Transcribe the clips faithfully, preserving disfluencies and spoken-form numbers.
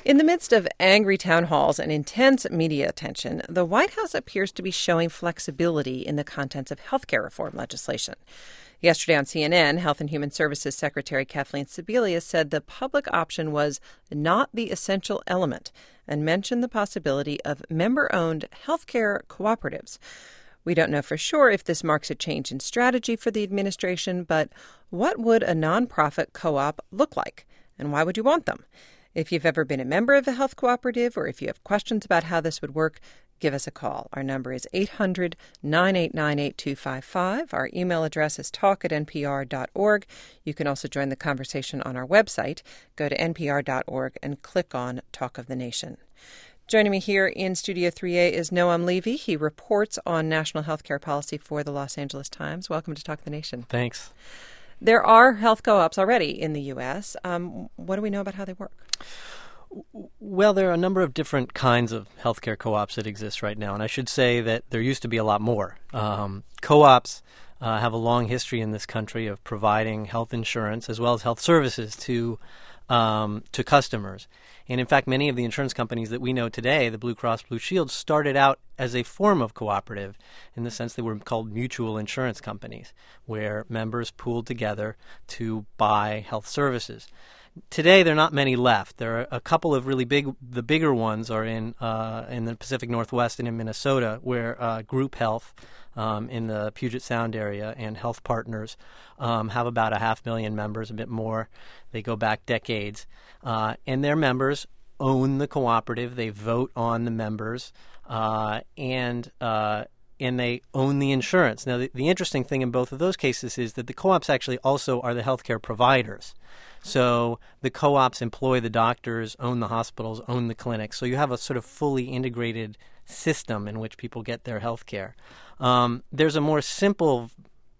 In the midst of angry town halls and intense media attention, the White House appears to be showing flexibility in the contents of healthcare reform legislation. Yesterday on C N N, Health and Human Services Secretary Kathleen Sebelius said the public option was not the essential element and mentioned the possibility of member-owned healthcare cooperatives. We don't know for sure if this marks a change in strategy for the administration, but what would a nonprofit co-op look like, and why would you want them? If you've ever been a member of a health cooperative or if you have questions about how this would work, give us a call. Our number is eight hundred, nine eight nine, eight two five five. Our email address is talk at n p r dot org. You can also join the conversation on our website. Go to n p r dot org and click on Talk of the Nation. Joining me here in Studio three A is Noam Levy. He reports on national healthcare policy for the Los Angeles Times. Welcome to Talk of the Nation. Thanks. There are health co-ops already in the U S. Um, what do we know about how they work? Well, there are a number of different kinds of healthcare co-ops that exist right now, and I should say that there used to be a lot more. Um, co-ops uh, have a long history in this country of providing health insurance as well as health services to um, to customers. And in fact, many of the insurance companies that we know today, the Blue Cross Blue Shield, started out as a form of cooperative in the sense they were called mutual insurance companies, where members pooled together to buy health services. Today, there are not many left. There are a couple of really big, the bigger ones are in uh, in the Pacific Northwest and in Minnesota, where uh, Group Health um, in the Puget Sound area and Health Partners um, have about a half million members, a bit more. They go back decades. Uh, and their members own the cooperative. They vote on the members, uh, and uh, and they own the insurance. Now, the, the interesting thing in both of those cases is that the co-ops actually also are the healthcare providers. So the co-ops employ the doctors, own the hospitals, own the clinics. So you have a sort of fully integrated system in which people get their health care. Um, there's a more simple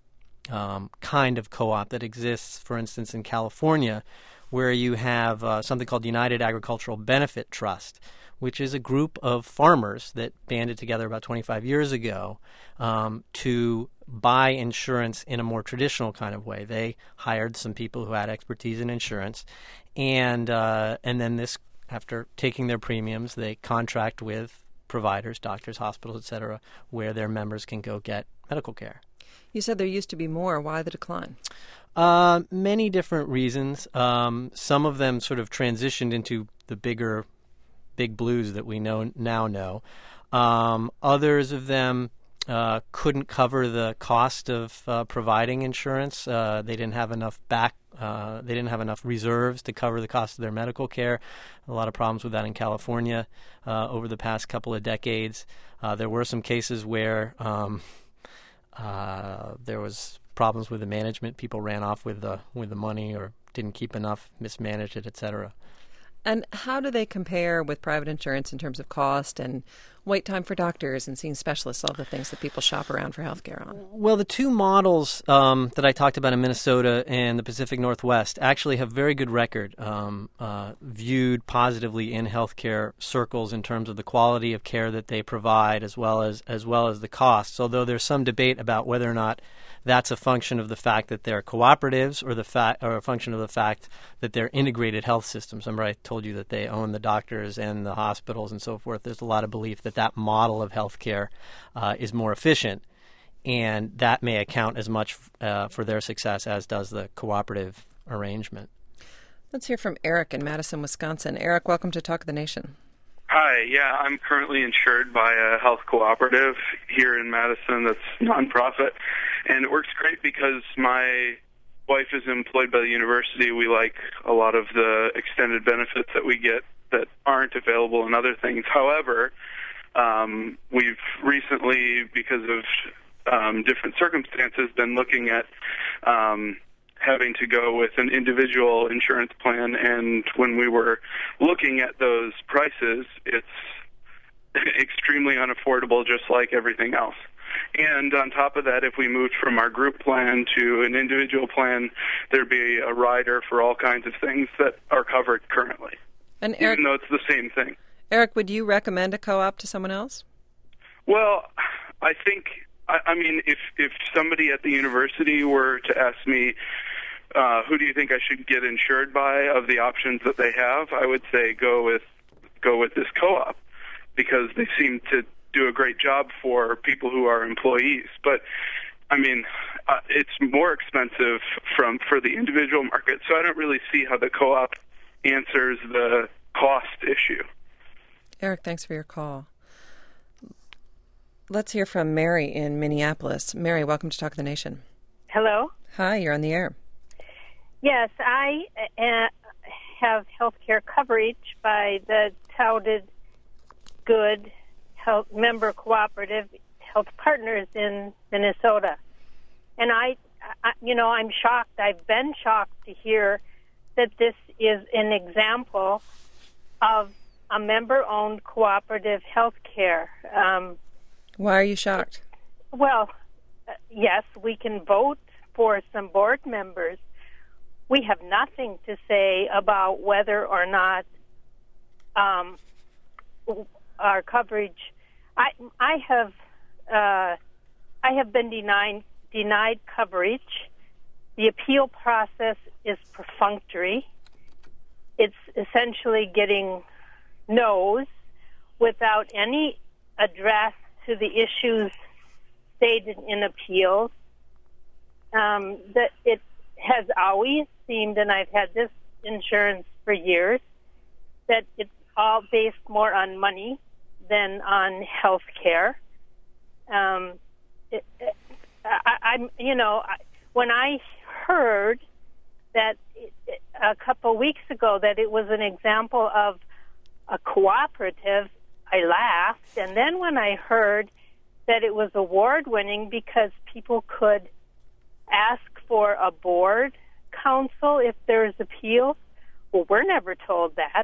um, kind of co-op that exists, for instance, in California, where you have uh, something called United Agricultural Benefit Trust, which is a group of farmers that banded together about twenty-five years ago um, to buy insurance in a more traditional kind of way. They hired some people who had expertise in insurance, and uh, and then this, after taking their premiums, they contract with providers, doctors, hospitals, et cetera, where their members can go get medical care. You said there used to be more. Why the decline? Uh, many different reasons. Um, some of them sort of transitioned into the bigger big blues that we know now know. Um, others of them uh, couldn't cover the cost of uh, providing insurance. Uh, they didn't have enough back. Uh, they didn't have enough reserves to cover the cost of their medical care. A lot of problems with that in California uh, over the past couple of decades. Uh, there were some cases where um, uh, there was problems with the management. People ran off with the with the money or didn't keep enough, mismanaged it, et cetera. And how do they compare with private insurance in terms of cost and wait time for doctors and seeing specialists, all the things that people shop around for health care on? Well, the two models um, that I talked about in Minnesota and the Pacific Northwest actually have very good record, um, uh, viewed positively in healthcare circles in terms of the quality of care that they provide as well as as well as the costs, although there's some debate about whether or not that's a function of the fact that they're cooperatives or the fact, or a function of the fact that they're integrated health systems. Remember, I told you that they own the doctors and the hospitals and so forth. There's a lot of belief that that model of healthcare uh, is more efficient, and that may account as much uh, for their success as does the cooperative arrangement. Let's hear from Eric in Madison, Wisconsin. Eric, welcome to Talk of the Nation. Hi, yeah, I'm currently insured by a health cooperative here in Madison that's nonprofit, and it works great because my wife is employed by the university. We like a lot of the extended benefits that we get that aren't available in other things. However, um, we've recently, because of um, different circumstances, been looking at um, having to go with an individual insurance plan, and when we were looking at those prices, it's extremely unaffordable, just like everything else. And on top of that, if we moved from our group plan to an individual plan, there'd be a rider for all kinds of things that are covered currently, and Eric, even though it's the same thing. Eric, would you recommend a co-op to someone else? Well, I think, I, I mean, if, if somebody at the university were to ask me uh, who do you think I should get insured by of the options that they have, I would say go with go with this co-op, because they seem to do a great job for people who are employees. But I mean, uh, it's more expensive from for the individual market, so I don't really see how the co-op answers the cost issue. Eric, thanks for your call. Let's hear from Mary in Minneapolis. Mary, welcome to Talk of the Nation. Hello. Hi, you're on the air. Yes, I uh, have health care coverage by the touted good health member cooperative Health Partners in Minnesota. And I, I, you know, I'm shocked. I've been shocked to hear that this is an example of a member-owned cooperative health care. Um, Why are you shocked? Well, uh, yes, we can vote for some board members. We have nothing to say about whether or not um, our coverage. I I have uh, I have been denied denied coverage. The appeal process is perfunctory. It's essentially getting no's without any address to the issues stated in appeals. Um, that it has always seemed, and I've had this insurance for years, that it's all based more on money than on health care. Um, it, it, I, I'm, you know, I, when I heard that it, it, a couple of weeks ago that it was an example of a cooperative, I laughed. And then when I heard that it was award-winning because people could ask for a board counsel if there's appeals, well, we're never told that.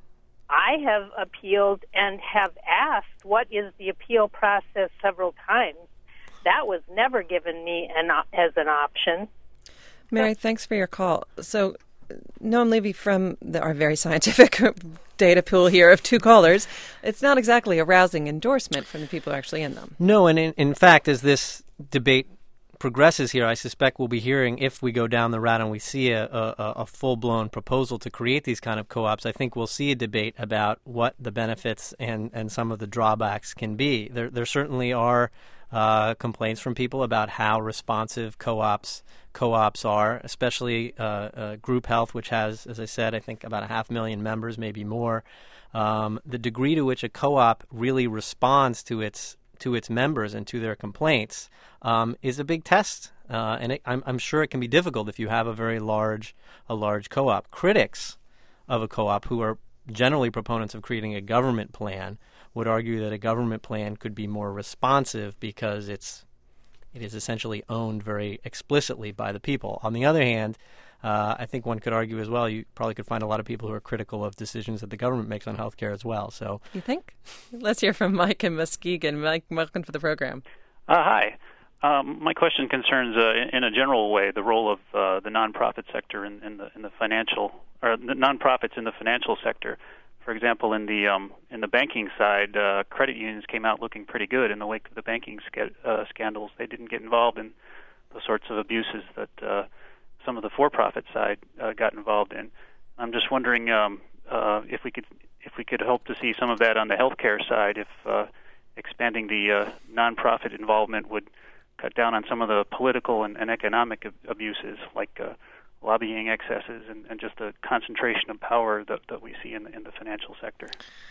I have appealed and have asked what is the appeal process several times. That was never given me an, as an option. Mary, thanks for your call. So, Noam Levy, from the, our very scientific data pool here of two callers, it's not exactly a rousing endorsement from the people who are actually in them. No, and in, in fact, as this debate progresses here, I suspect we'll be hearing, if we go down the route and we see a, a, a full-blown proposal to create these kind of co-ops, I think we'll see a debate about what the benefits and, and some of the drawbacks can be. There, there certainly are uh, complaints from people about how responsive co-ops co-ops are, especially uh, uh, group health, which has, as I said, I think about a half million members, maybe more. Um, the degree to which a co-op really responds to its to its members and to their complaints um, is a big test, uh, and it, I'm, I'm sure it can be difficult if you have a very large a large co-op. Critics of a co-op, who are generally proponents of creating a government plan, would argue that a government plan could be more responsive because it's it is essentially owned very explicitly by the people. On the other hand, uh, I think one could argue as well, you probably could find a lot of people who are critical of decisions that the government makes on healthcare as well. So, you think? Let's hear from Mike in Muskegon. Mike, welcome to the program. Uh, hi. Um, my question concerns, uh, in, in a general way, the role of uh, the nonprofit sector in, in the in the financial, or the nonprofits in the financial sector. For example, in the um, in the banking side, uh, credit unions came out looking pretty good in the wake of the banking sca- uh, scandals. They didn't get involved in the sorts of abuses that uh, some of the for-profit side uh, got involved in. I'm just wondering um, uh, if we could if we could hope to see some of that on the healthcare side, if uh, expanding the uh, nonprofit involvement would cut down on some of the political and, and economic ab- abuses, like uh, lobbying excesses and, and just the concentration of power that, that we see in the, in the financial sector.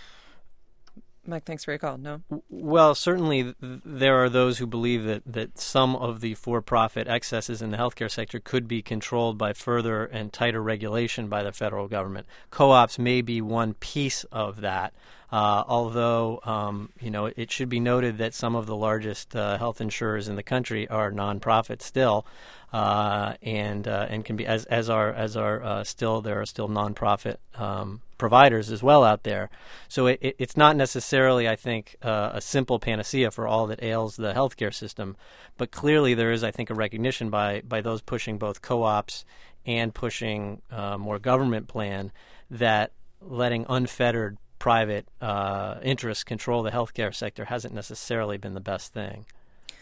Mike, thanks for your call. No? Well, certainly th- there are those who believe that, that some of the for-profit excesses in the healthcare sector could be controlled by further and tighter regulation by the federal government. Co-ops may be one piece of that, uh, although um, you know it should be noted that some of the largest uh, health insurers in the country are nonprofit still, uh, and uh, and can be as as are as are uh, still there are still nonprofit Um, providers as well out there. So it, it, it's not necessarily, I think, uh, a simple panacea for all that ails the healthcare system, but clearly there is, I think, a recognition by, by those pushing both co-ops and pushing uh, more government plan that letting unfettered private uh, interests control the healthcare sector hasn't necessarily been the best thing.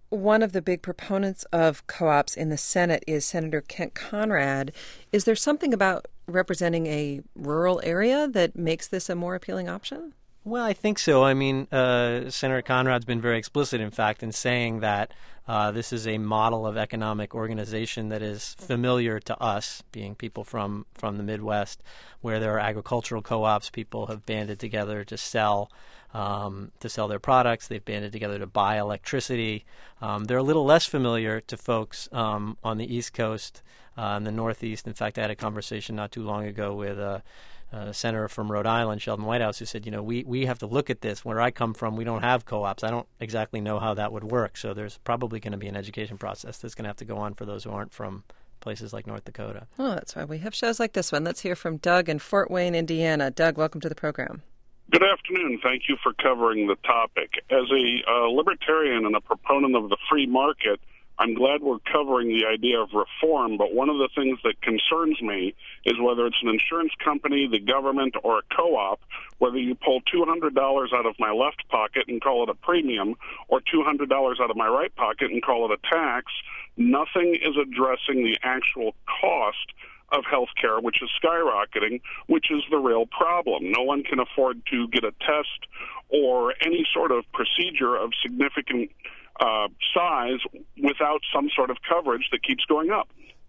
one of the big proponents of co-ops in the Senate is Senator Kent Conrad. Is there something about representing a rural area that makes this a more appealing option? Well, I think so. I mean, uh, Senator Conrad's been very explicit, in fact, in saying that uh, this is a model of economic organization that is familiar to us, being people from, from the Midwest, where there are agricultural co-ops. People have banded together to sell um, to sell their products. They've banded together to buy electricity. Um, they're a little less familiar to folks um, on the East Coast uh, and the Northeast. In fact, I had a conversation not too long ago with a Uh, senator from Rhode Island, Sheldon Whitehouse, who said, you know, we, we have to look at this. Where I come from, we don't have co-ops. I don't exactly know how that would work. So there's probably going to be an education process that's going to have to go on for those who aren't from places like North Dakota. Oh, that's why we have shows like this one. Let's hear from Doug in Fort Wayne, Indiana. Doug, welcome to the program. Good afternoon. Thank you for covering the topic. As a uh, libertarian and a proponent of the free market, I'm glad we're covering the idea of reform, but one of the things that concerns me is whether it's an insurance company, the government, or a co-op, whether you pull two hundred dollars out of my left pocket and call it a premium, or two hundred dollars out of my right pocket and call it a tax, nothing is addressing the actual cost of health care, which is skyrocketing, which is the real problem. No one can afford to get a test or any sort of procedure of significant Uh, size without some sort of coverage that keeps going up.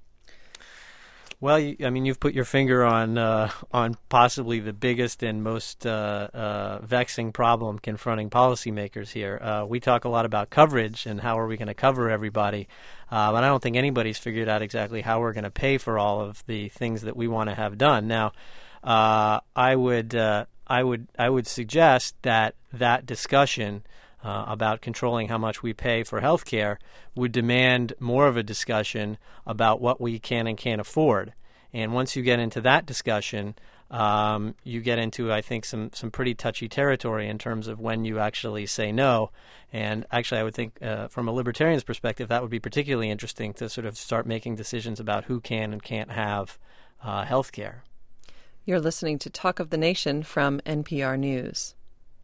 Well, you, I mean, you've put your finger on uh, on possibly the biggest and most uh, uh, vexing problem confronting policymakers here. Uh, we talk a lot about coverage and how are we going to cover everybody, uh, but I don't think anybody's figured out exactly how we're going to pay for all of the things that we want to have done. Now, uh, I would uh, I would I would suggest that that discussion Uh, about controlling how much we pay for health care would demand more of a discussion about what we can and can't afford. And once you get into that discussion, um, you get into, I think, some, some pretty touchy territory in terms of when you actually say no. And actually, I would think uh, from a libertarian's perspective, that would be particularly interesting to sort of start making decisions about who can and can't have uh, health care. You're listening to Talk of the Nation from N P R News.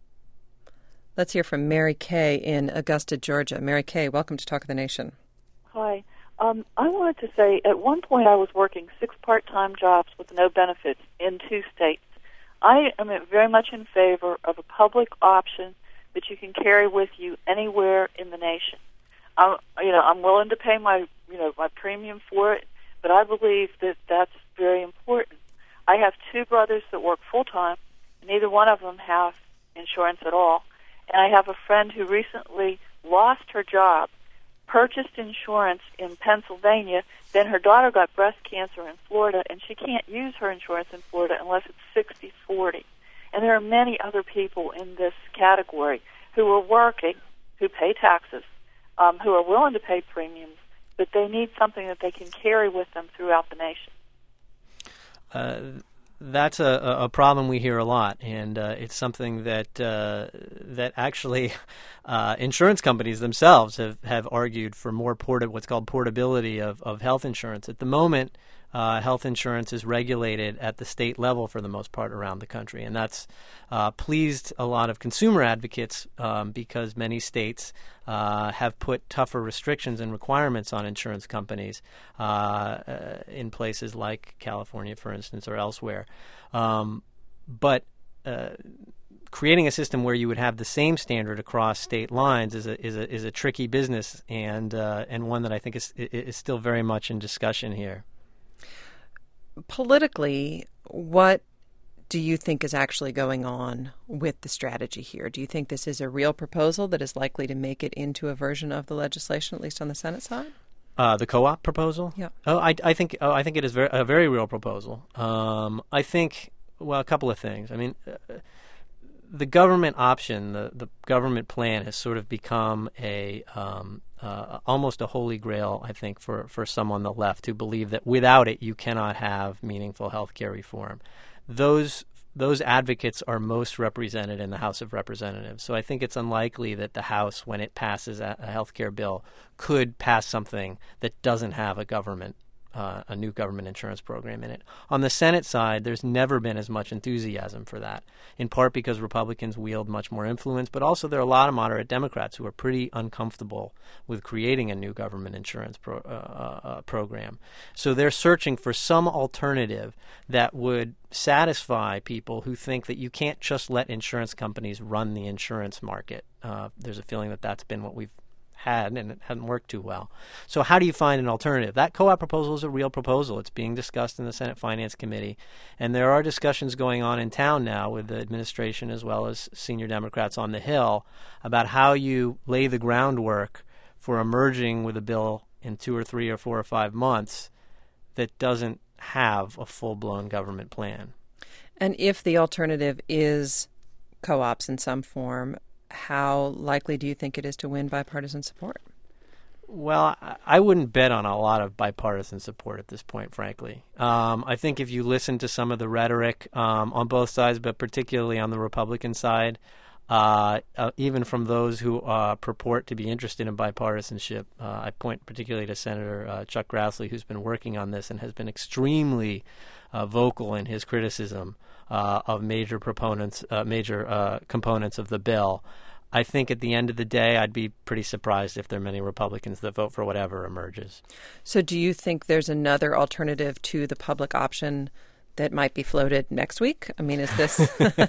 Let's hear from Mary Kay in Augusta, Georgia. Mary Kay, welcome to Talk of the Nation. Hi. Um, I wanted to say, at one point I was working six part-time jobs with no benefits in two states. I am very much in favor of a public option that you can carry with you anywhere in the nation. I'm, you know, I'm willing to pay my, you know, my premium for it, but I believe that that's very important. I have two brothers that work full-time. Neither one of them have insurance at all. And I have a friend who recently lost her job, purchased insurance in Pennsylvania, then her daughter got breast cancer in Florida, and she can't use her insurance in Florida unless it's sixty forty. And there are many other people in this category who are working, who pay taxes, um, who are willing to pay premiums, but they need something that they can carry with them throughout the nation. Uh That's a, a problem we hear a lot, and uh, it's something that uh, that actually uh, insurance companies themselves have, have argued for more porta- what's called portability of, of health insurance. At the moment, uh, health insurance is regulated at the state level for the most part around the country, and that's uh, pleased a lot of consumer advocates um, because many states uh, have put tougher restrictions and requirements on insurance companies uh, uh, in places like California, for instance, or elsewhere. Um, but uh, creating a system where you would have the same standard across state lines is a is a is a tricky business, and uh, and one that I think is is still very much in discussion here. Politically, what do you think is actually going on with the strategy here? Do you think this is a real proposal that is likely to make it into a version of the legislation, at least on the Senate side? Uh, the co-op proposal? Yeah. Oh, I, I think oh, I think it is very, a very real proposal. Um, I think, well, a couple of things. I mean, uh, the government option, the, the government plan has sort of become a um, uh, almost a holy grail, I think, for, for some on the left who believe that without it you cannot have meaningful health care reform. Those those advocates are most represented in the House of Representatives. So I think it's unlikely that the House, when it passes a, a health care bill, could pass something that doesn't have a government uh, a new government insurance program in it. On the Senate side, there's never been as much enthusiasm for that, in part because Republicans wield much more influence, but also there are a lot of moderate Democrats who are pretty uncomfortable with creating a new government insurance pro, uh, uh, program. So they're searching for some alternative that would satisfy people who think that you can't just let insurance companies run the insurance market. Uh, there's a feeling that that's been what we've had, and it hadn't worked too well. So how do you find an alternative? That co-op proposal is a real proposal. It's being discussed in the Senate Finance Committee, and there are discussions going on in town now with the administration as well as senior Democrats on the Hill about how you lay the groundwork for emerging with a bill in two or three or four or five months that doesn't have a full-blown government plan. And if the alternative is co-ops in some form, how likely do you think it is to win bipartisan support? Well, I wouldn't bet on a lot of bipartisan support at this point, frankly. Um, I think if you listen to some of the rhetoric um, on both sides, but particularly on the Republican side, uh, uh, even from those who uh, purport to be interested in bipartisanship, uh, I point particularly to Senator uh, Chuck Grassley, who's been working on this and has been extremely uh, vocal in his criticism Uh, of major proponents, uh, major uh, components of the bill. I think at the end of the day, I'd be pretty surprised if there are many Republicans that vote for whatever emerges. So do you think there's another alternative to the public option that might be floated next week? I mean, is this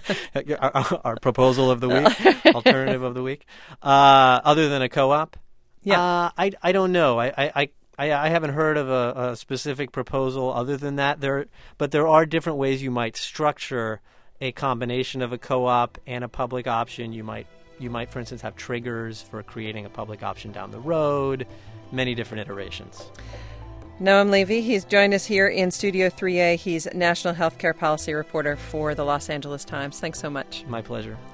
our, our proposal of the week, alternative of the week, uh, other than a co-op? Yeah, uh, I I don't know. I I. I I, I haven't heard of a, a specific proposal other than that. There, but there are different ways you might structure a combination of a co-op and a public option. You might, you might, for instance, have triggers for creating a public option down the road. Many different iterations. Noam Levy, he's joined us here in Studio three A. He's National Healthcare Policy Reporter for the Los Angeles Times. Thanks so much. My pleasure.